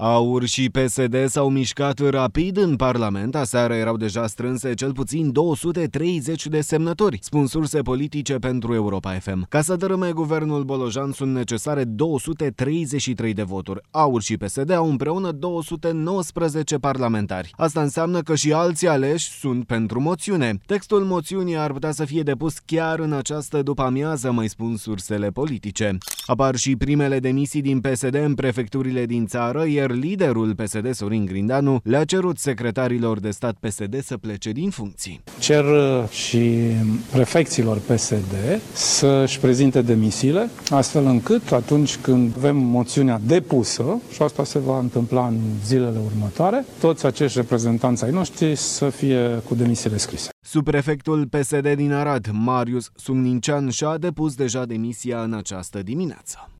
AUR și PSD s-au mișcat rapid în Parlament. Aseară erau deja strânse cel puțin 230 de semnători, spun surse politice pentru Europa FM. Ca să dărâme guvernul Bolojan sunt necesare 233 de voturi. AUR și PSD au împreună 219 parlamentari. Asta înseamnă că și alții aleși sunt pentru moțiune. Textul moțiunii ar putea să fie depus chiar în această după-amiază, mai spun sursele politice. Apar și primele demisii din PSD în prefecturile din țară, iar liderul PSD, Sorin Grindanu, le-a cerut secretarilor de stat PSD să plece din funcții. Cer și prefecților PSD să-și prezinte demisiile, astfel încât atunci când avem moțiunea depusă, și asta se va întâmpla în zilele următoare, toți acești reprezentanți ai noștri să fie cu demisiile scrise. Subprefectul PSD din Arad, Marius Sumnincean, și-a depus deja demisia în această dimineață.